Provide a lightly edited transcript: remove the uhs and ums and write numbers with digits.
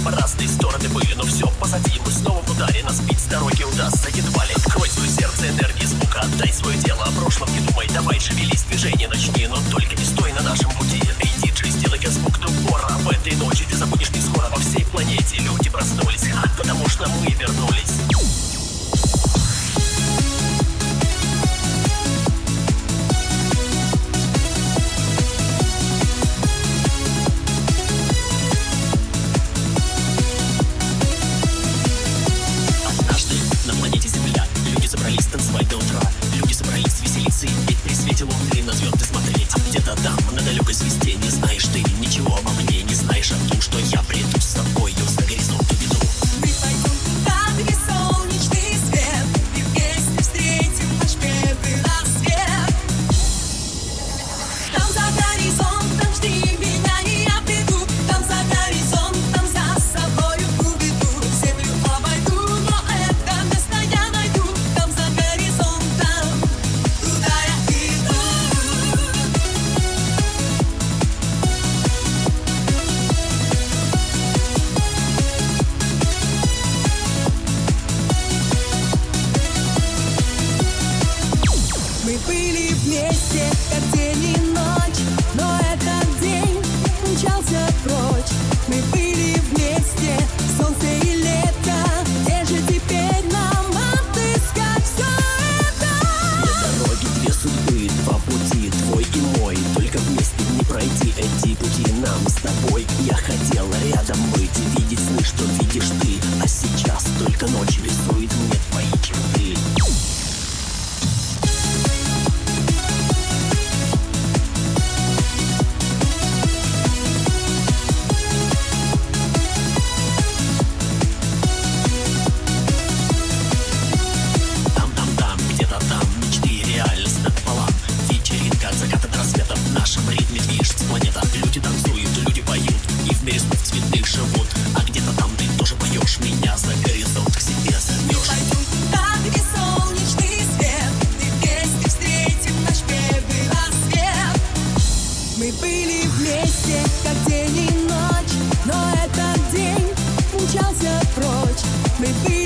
по разные стороны были, но все позади. Мы снова в ударе, нас бить с дороги удастся едва ли. Открой свое сердце энергии звука, отдай свое дело. О прошлом не думай, давай шевелись, движение начни, но только не стой на нашем пути. Эй, диджей, сделай-ка звук до упора. В этой ночи ты забудешь не скоро. Во всей планете люди проснулись, потому что мы вернулись. Танцевать до утра. Люди собрались веселиться и петь при свете луны, на звезды смотреть. А где-то там, на далекой звезде, не знаешь ты ничего обо мне, не знаешь о том, что я приду с тобою за горизонт уведу. Мы пойдем туда, где солнечный свет, и вместе встретим наш первый рассвет. Там за горизонтом жди меня, и я приду. Там за горизонтом за собою уведу. Землю обойду, но это место я найду. Там за горизонтом, туда я иду. Мы были вместе, как день и ночь, но этот день умчался прочь. Мы были вместе, солнце и лето. Где же теперь нам отыскать все это? Две дороги, две судьбы, два пути, твой и мой. Только вместе не пройти эти пути нам с тобой. Я хотел рядом быть и видеть сны, что видишь ты. А сейчас только ночь рисует мне твои черты. В нашем ритме движется планета. Люди танцуют, люди поют, и в мире снов цветных живут. А где-то там ты тоже поешь, меня за горизонт к себе зовешь. Мы пойдем туда, где солнечный свет, и вместе встретим наш первый рассвет. Мы были вместе, как день и ночь, но этот день умчался прочь. Мы были